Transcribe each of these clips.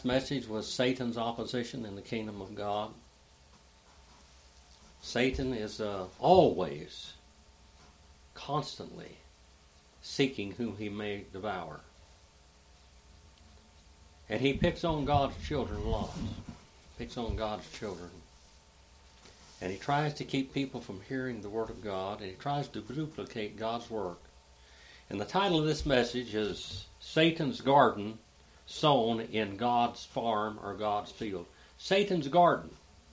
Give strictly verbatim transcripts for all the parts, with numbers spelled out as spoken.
Message was Satan's opposition in the kingdom of God. Satan is uh, always, constantly seeking whom he may devour. And he picks on God's children lots. Picks on God's children. And he tries to keep people from hearing the Word of God, and he tries to duplicate God's work. And the title of this message is Satan's Garden Sown in God's Farm or God's Field. Satan's garden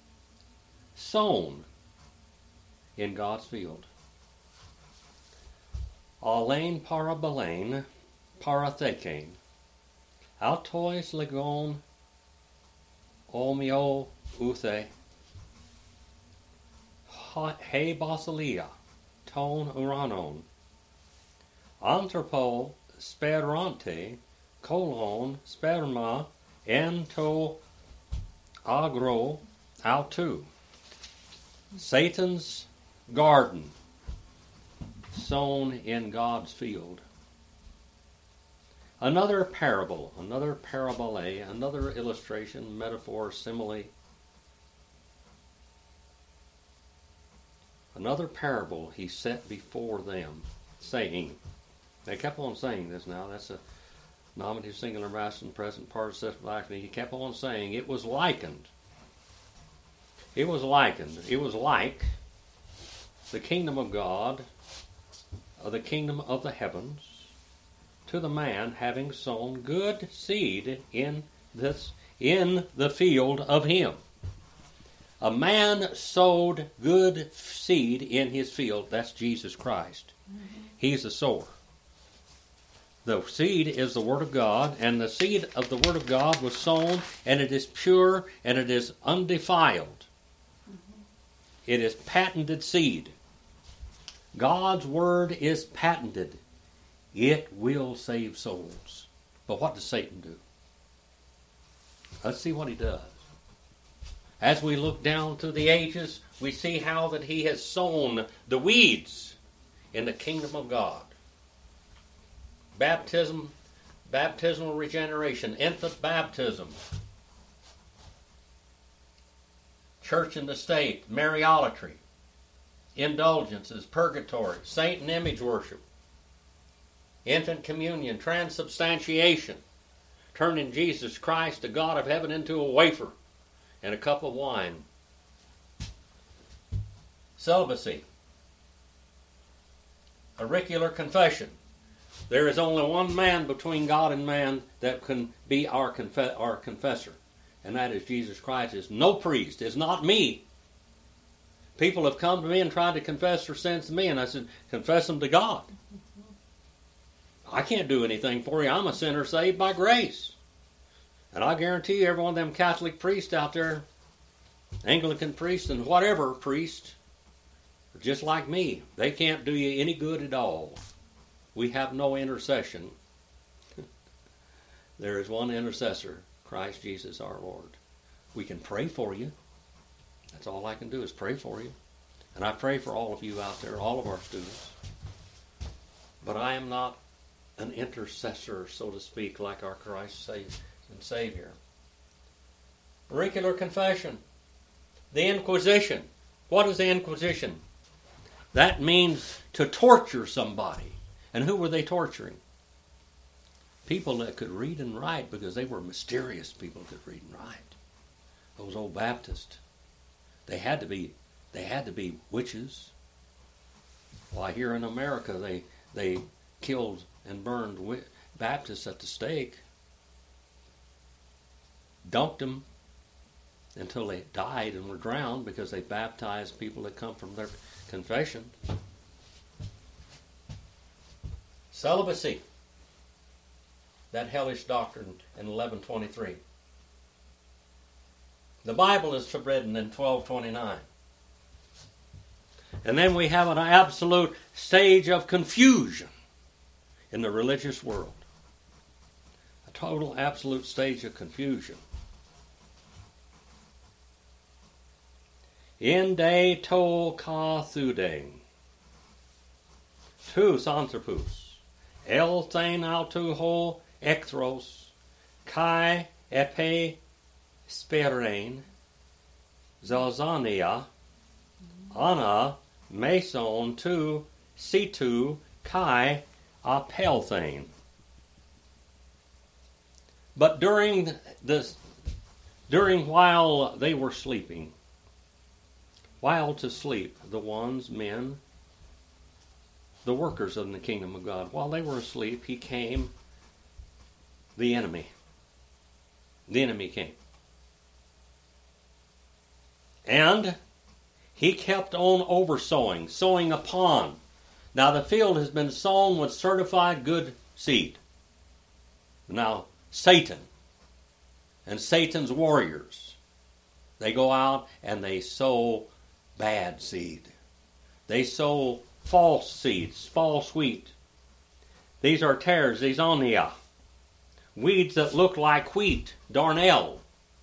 sown in God's field. Alain parabalain parathekain. Autois legon omio uthe. He basilia ton uranon. Anthropo sperante colon sperma ento agro autu. Satan's garden sown in God's field. Another parable, another parabole, another illustration, metaphor, simile. Another parable he set before them, saying, they kept on saying this now, that's a nominative singular masculine present participle action. He kept on saying it was likened. It was likened. It was like the kingdom of God, or the kingdom of the heavens, to the man having sown good seed in this in the field of him. A man sowed good seed in his field. That's Jesus Christ. Mm-hmm. He's the sower. The seed is the Word of God, and the seed of the Word of God was sown, and it is pure, and it is undefiled. Mm-hmm. It is patented seed. God's Word is patented. It will save souls. But what does Satan do? Let's see what he does. As we look down through the ages, we see how that he has sown the weeds in the kingdom of God. Baptism, baptismal regeneration, infant baptism, church and the state, Mariolatry, indulgences, purgatory, saint and image worship, infant communion, transubstantiation, turning Jesus Christ, the God of heaven, into a wafer and a cup of wine, celibacy, auricular confession. There is only one man between God and man that can be our, conf- our confessor, and that is Jesus Christ. It's no priest. It's not me. People have come to me and tried to confess their sins to me, and I said, confess them to God. I can't do anything for you. I'm a sinner saved by grace. And I guarantee you, every one of them Catholic priests out there, Anglican priests and whatever priest, are just like me. They can't do you any good at all. We have no intercession. There is one intercessor, Christ Jesus our Lord. We can pray for you. That's all I can do is pray for you. And I pray for all of you out there, all of our students. But I am not an intercessor, so to speak, like our Christ and Savior. Auricular confession. The Inquisition. What is the Inquisition? That means to torture somebody. And who were they torturing? People that could read and write, because they were mysterious people that could read and write. Those old Baptists. They had to be they had to be witches. Why, here in America they they killed and burned Baptists at the stake. Dumped them until they died and were drowned because they baptized people that come from their confession. Celibacy. That hellish doctrine in eleven twenty-three. The Bible is forbidden in twelve twenty-nine. And then we have an absolute stage of confusion in the religious world. A total, absolute stage of confusion. Inde to ka thudeng. Tous anthropous. El thein autu ho ekthros. Kai epe sperain, zazania, ana, meson tu, situ, kai, apelthane. But during this, during while they were sleeping, while to sleep, the ones, men, the workers in the kingdom of God, while they were asleep, he came, the enemy. The enemy came. And he kept on oversowing, sowing upon. Now the field has been sown with certified good seed. Now Satan and Satan's warriors, they go out and they sow bad seed. They sow false seeds, false wheat. These are tares, these onia, weeds that look like wheat, darnel,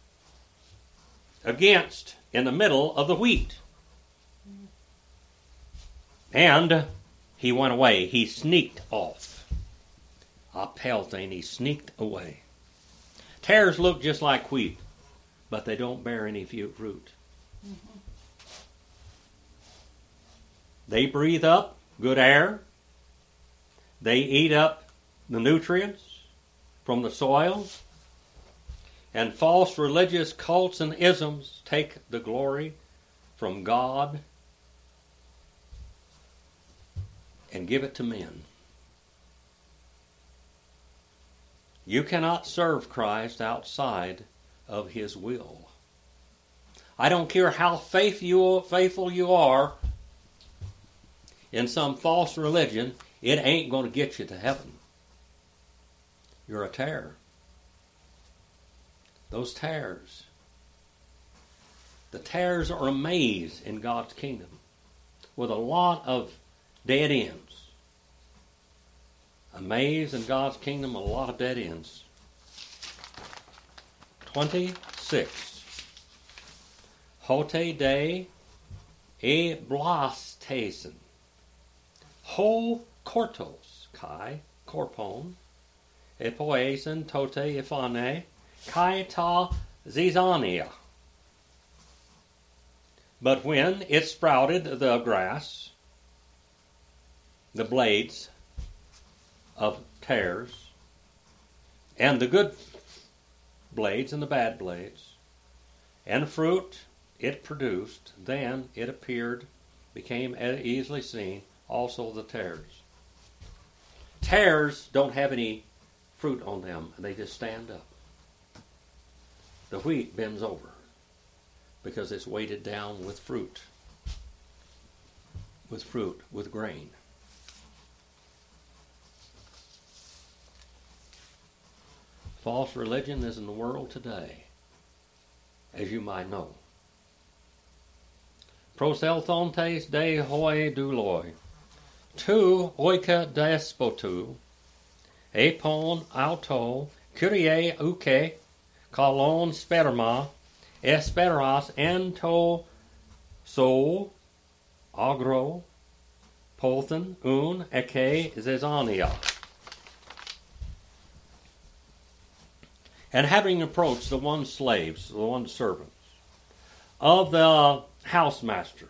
against, in the middle of the wheat. And he went away. He sneaked off. Apelthane, he sneaked away. Tares look just like wheat, but they don't bear any fruit. Mm-hmm. They breathe up good air. They eat up the nutrients from the soil. And false religious cults and isms take the glory from God and give it to men. You cannot serve Christ outside of His will. I don't care how faithful you are in some false religion, it ain't going to get you to heaven. You're a tare. Those tares. The tares are a maze in God's kingdom with a lot of dead ends. A maze in God's kingdom, a lot of dead ends. twenty-six. Hote de e blastasen. Ho kortos kai korpon. Epoesen tote ifane. Kai ta zizania. But when it sprouted the grass, the blades of tares, and the good blades and the bad blades, and fruit it produced, then it appeared, became easily seen, also the tares. Tares don't have any fruit on them, they just stand up. The wheat bends over because it's weighted down with fruit, with fruit, with grain. False religion is in the world today, as you might know. Proselthontes de hoi douloi, tu oika despotu, epon auto, curie uke, kalon sperma, esperas ento so, agro, pothen, un, eke, zezania. And having approached the one slaves, the one servants, of the housemaster,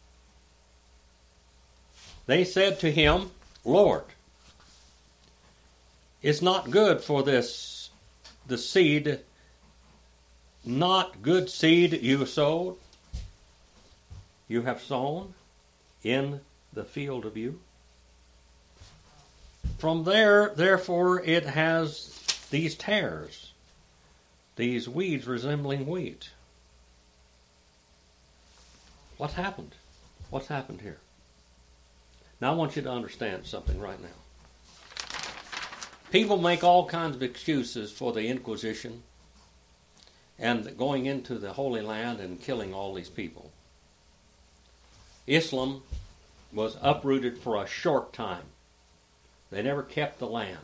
they said to him, Lord, it's not good for this, the seed, not good seed you sowed, you have sown in the field of you. From there, therefore, it has these tares, these weeds resembling wheat. What happened? What's happened here? Now I want you to understand something right now. People make all kinds of excuses for the Inquisition and going into the Holy Land and killing all these people. Islam was uprooted for a short time. They never kept the land.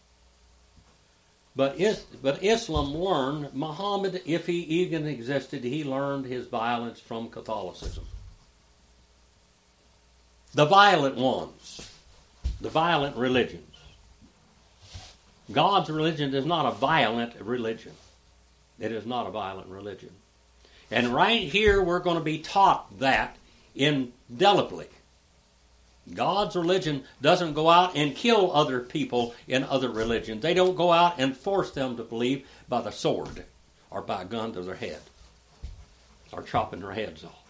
But, is, but Islam learned, Muhammad, if he even existed, he learned his violence from Catholicism. The violent ones, the violent religions. God's religion is not a violent religion. It is not a violent religion. And right here we're going to be taught that indelibly. God's religion doesn't go out and kill other people in other religions. They don't go out and force them to believe by the sword or by a gun to their head or chopping their heads off.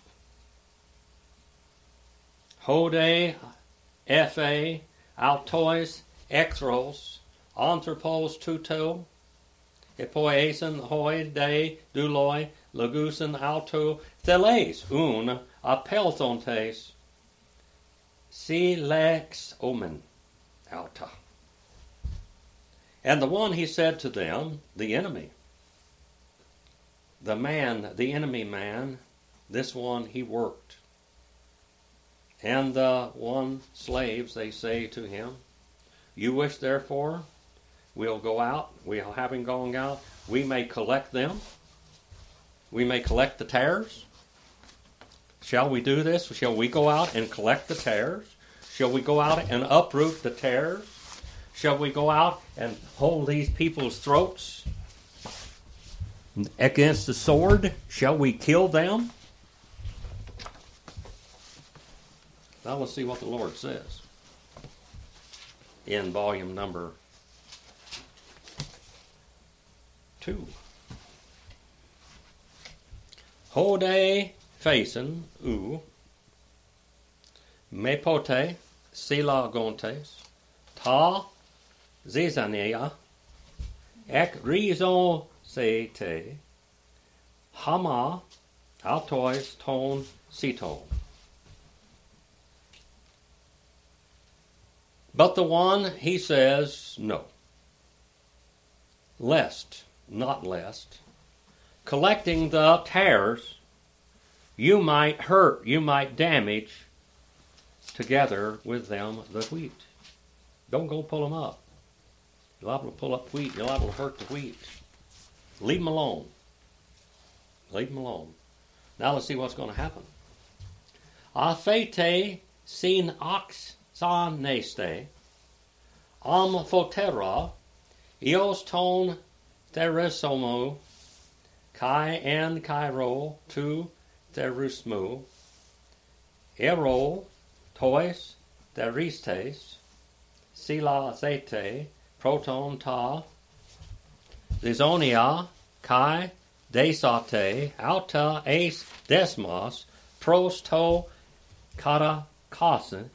Hode, Ephe, Altois, Ekthros, Anthropos, Tuto, Epoeson, Hoi, De, Duloi, Lagusen, Alto, Theles, Un, Apelthontes, Silex, Omen, Alta. And the one he said to them, the enemy, the man, the enemy man, this one he worked. And the one slaves, they say to him, you wish therefore we'll go out, we'll having gone out, we may collect them, we may collect the tares. Shall we do this? Shall we go out and collect the tares? Shall we go out and uproot the tares? Shall we go out and hold these people's throats against the sword? Shall we kill them? Now let's see what the Lord says in volume number two. Hode facen u mepote sila gontes ta zizania ek rizon sete hama altois ton ceton. But the one, he says, no. Lest, not lest, collecting the tares, you might hurt, you might damage, together with them the wheat. Don't go pull them up. You're liable to pull up wheat. You're liable to hurt the wheat. Leave them alone. Leave them alone. Now let's see what's going to happen. Aphete sin ox san neste, am photera, eos ton theresomo, kai en kairo tu therismu, ero tois theristes, sila zete, proton ta, zizonia, kai desate, alta es desmos, pros to kata kasen,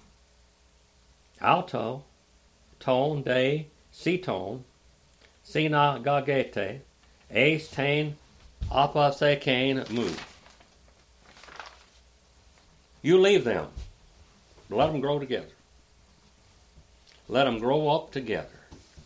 alto, ton de ceton, sina gagete, ace tain, apa sekain mu. You leave them. Let them grow together. Let them grow up together.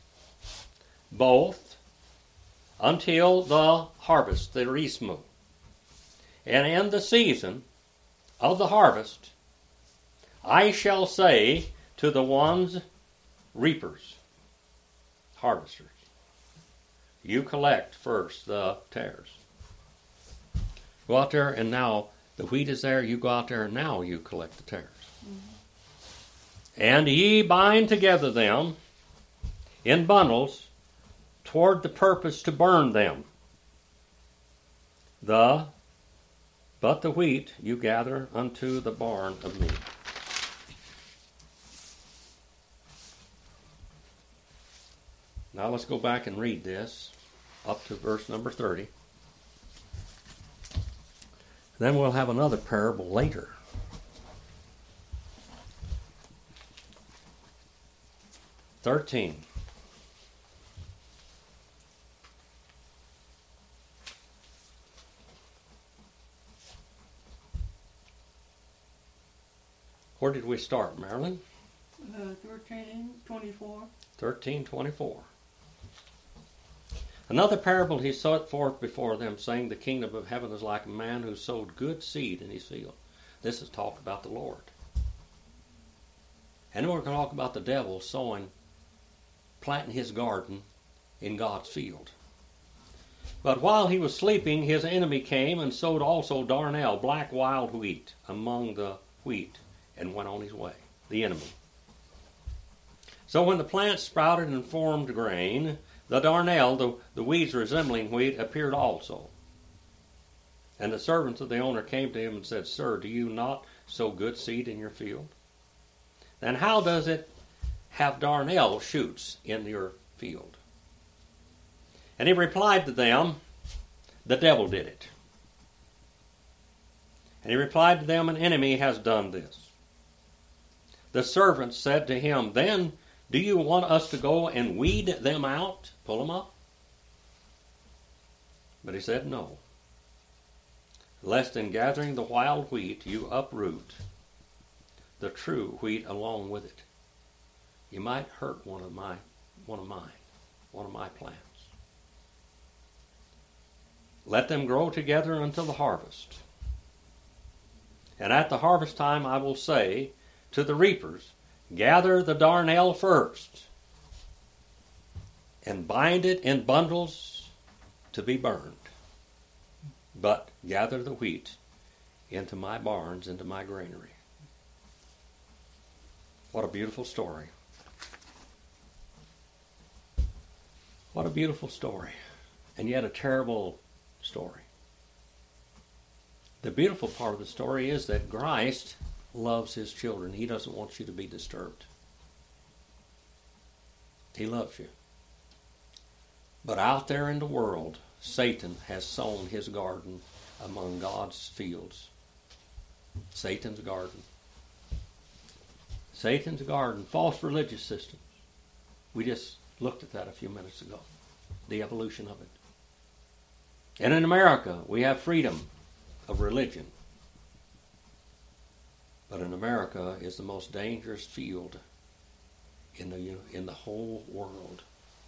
Both until the harvest, the rismu. And in the season of the harvest, I shall say to the ones reapers, harvesters, you collect first the tares. Go out there and now the wheat is there, you go out there and now you collect the tares. Mm-hmm. And ye bind together them in bundles toward the purpose to burn them. The but the wheat you gather unto the barn of me. Now let's go back and read this up to verse number thirty. Then we'll have another parable later. thirteen. Where did we start, Marilyn? Uh, thirteen twenty-four. thirteen twenty-four. Another parable he set forth before them, saying, the kingdom of heaven is like a man who sowed good seed in his field. This is talk about the Lord. And then we're going to talk about the devil sowing, planting his garden in God's field. But while he was sleeping, his enemy came and sowed also darnel, black wild wheat, among the wheat, and went on his way, the enemy. So when the plant sprouted and formed grain, the darnel, the, the weeds resembling wheat, appeared also. And the servants of the owner came to him and said, Sir, do you not sow good seed in your field? Then how does it have darnel shoots in your field? And he replied to them, The devil did it. And he replied to them, An enemy has done this. The servants said to him, Then do you want us to go and weed them out, pull them up? But he said, No. Lest in gathering the wild wheat you uproot the true wheat along with it. You might hurt one of my one of mine, one of my plants. Let them grow together until the harvest. And at the harvest time I will say to the reapers, Gather the darnel first, and bind it in bundles to be burned. But gather the wheat into my barns, into my granary. What a beautiful story. What a beautiful story. And yet a terrible story. The beautiful part of the story is that Christ loves his children. He doesn't want you to be disturbed. He loves you. But out there in the world, Satan has sown his garden among God's fields. Satan's garden. Satan's garden. False religious systems. We just looked at that a few minutes ago. The evolution of it. And in America, we have freedom of religion. But in America is the most dangerous field in the, in the whole world.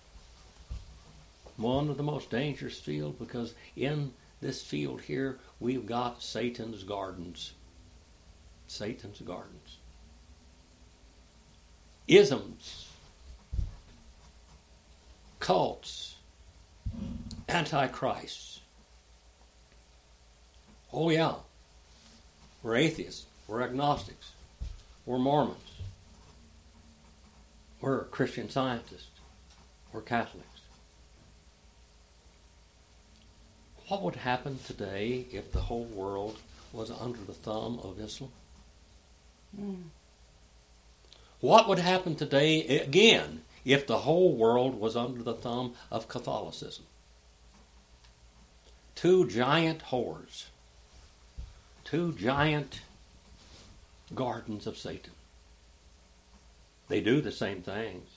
One of the most dangerous fields, because in this field here, we've got Satan's gardens. Satan's gardens. Isms. Cults. Antichrists. Oh yeah. We're atheists. We're agnostics. We're Mormons. We're Christian Scientists. We're Catholics. What would happen today if the whole world was under the thumb of Islam? Mm. What would happen today, again, if the whole world was under the thumb of Catholicism? Two giant whores. Two giant gardens of Satan. They do the same things.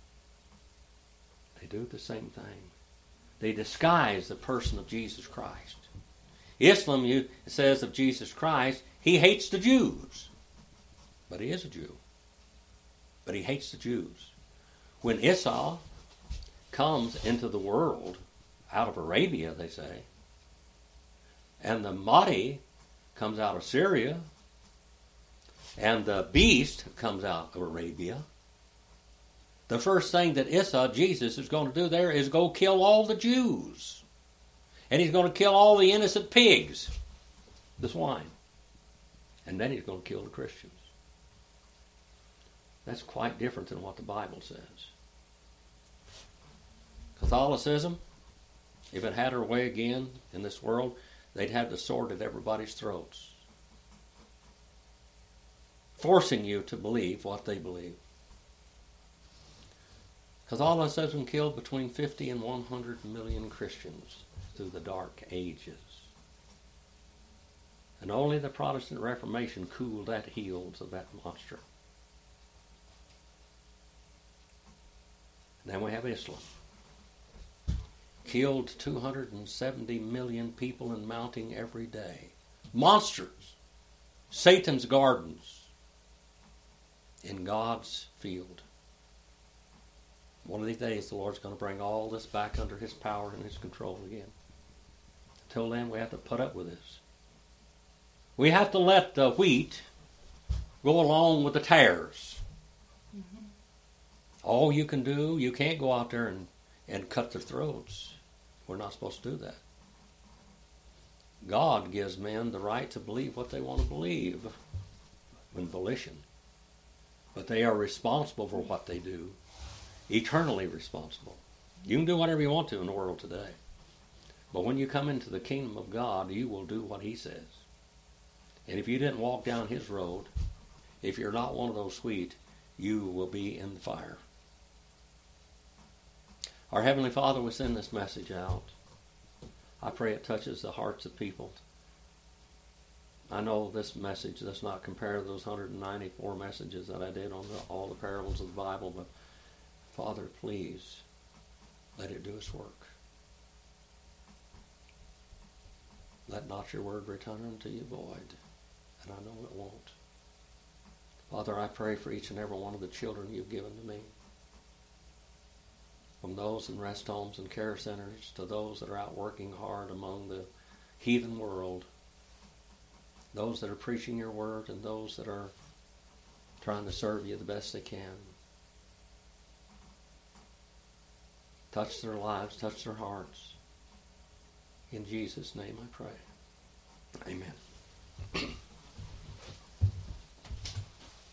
They do the same thing. They disguise the person of Jesus Christ. Islam you, says of Jesus Christ, he hates the Jews. But he is a Jew. But he hates the Jews. When Isa comes into the world, out of Arabia, they say, and the Mahdi comes out of Syria, and the beast comes out of Arabia, the first thing that Isa, Jesus, is going to do there is go kill all the Jews. And he's going to kill all the innocent pigs, the swine. And then he's going to kill the Christians. That's quite different than what the Bible says. Catholicism, if it had her way again in this world, they'd have the sword at everybody's throats, forcing you to believe what they believe. Catholicism killed between fifty and one hundred million Christians through the Dark Ages. And only the Protestant Reformation cooled that heels of that monster. And then we have Islam. Killed two hundred seventy million people and mounting every day. Monsters. Satan's gardens. In God's field. One of these days the Lord's going to bring all this back under his power and his control again. Until then we have to put up with this. We have to let the wheat go along with the tares. Mm-hmm. All you can do, you can't go out there and, and cut their throats. We're not supposed to do that. God gives men the right to believe what they want to believe in volition. But they are responsible for what they do. Eternally responsible. You can do whatever you want to in the world today. But when you come into the kingdom of God, you will do what he says. And if you didn't walk down his road, if you're not one of those sweet, you will be in the fire. Our Heavenly Father, we send this message out. I pray it touches the hearts of people. I know this message does not compare to those one hundred ninety-four messages that I did on the, all the parables of the Bible, but Father, please let it do its work. Let not your word return unto you void, and I know it won't. Father, I pray for each and every one of the children you've given to me, from those in rest homes and care centers to those that are out working hard among the heathen world, those that are preaching your word and those that are trying to serve you the best they can. Touch their lives, touch their hearts. In Jesus' name I pray. Amen.